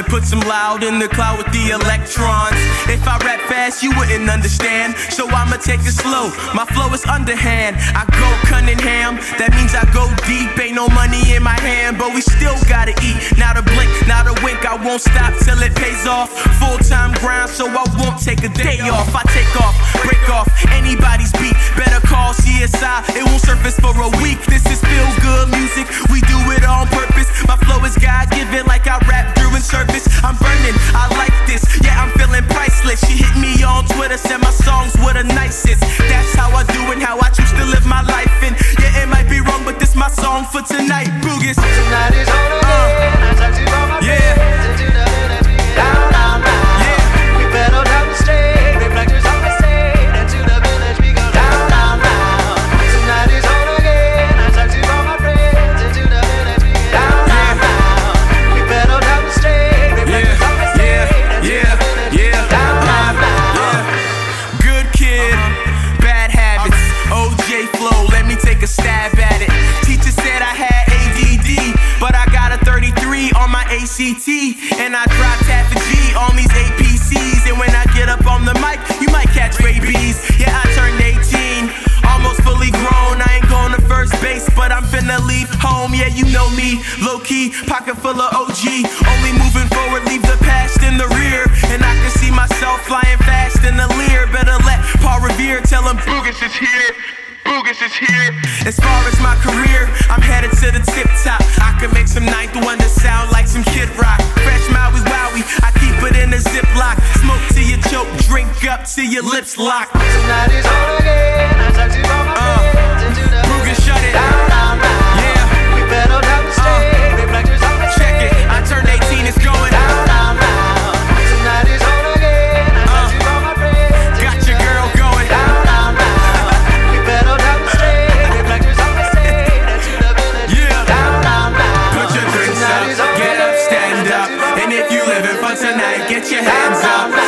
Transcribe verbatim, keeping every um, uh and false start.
and put some loud in the cloud with the electrons. If I rap fast, you wouldn't understand, so I'ma take it slow. My flow is underhand. I go Cunningham, that means I go deep. Ain't no money in my hand, but we still gotta eat. Not a blink, not a wink, I won't stop till it pays off. Full-time grind, so I won't take a day off. I take off, break off anybody's beat. Better call C S I, it won't surface for a week. This is feel-good music, we do it on purpose. My flow is God-given, like I rap during service. I'm burning, I like this, yeah, I'm feeling priceless. She hit me on Twitter, said my songs were the nicest. That's how I do and how I choose to live my life. And yeah, it might be wrong, but this my song for tonight. Boogus. Tonight is on again. I talk to all my Yeah. friends and to the village we get down, down, down. Yeah. We pedal down the street, reflectors on the stage, and to the village we go down, down, down. Tonight is on again. I talk to all my friends and to the village we get down, down, down. We pedal down the street, reflectors on the stage, and to the village we go down, down, down. Good kid, bad habits. O J flow, let me take a stab at it. Teacher said I had A D D, but I got a thirty-three on my A C T. And I dropped half a G on these A P Cs. And when I get up on the mic, you might catch rabies. Yeah, I turned eighteen, almost fully grown. I ain't going to first base, but I'm finna leave home. Yeah, you know me, low-key, pocket full of O G. Only moving forward, leave the past in the rear. And I can see myself flying fast in the Lear. Better let Paul Revere tell him Boogus is here. Boogus is here. As far as my career, I'm headed to the tip top. I can make some ninth wonder sound like some Kid Rock. Fresh Maui Wowie, I keep it in a Ziploc. Smoke till you choke, drink up till your lips lock. Tonight is on again. I talk to all my Uh, friends and to the Boogus, village shut we it. get down, down, down. Yeah. We pedal down the street, reflectors on the Check it, stage, I turned eighteen, it's going down, down, down. Tonight is on again. I talk to all my friends and Got to your the girl village we going. get down, down, down. We pedal down the street, reflectors on the stage, and to the village we Yeah. go down, down, down. Put your drinks Tonight up, is on get up, again. stand I up. talk to all And my if you living for friends tonight, and get your to the hands down, up.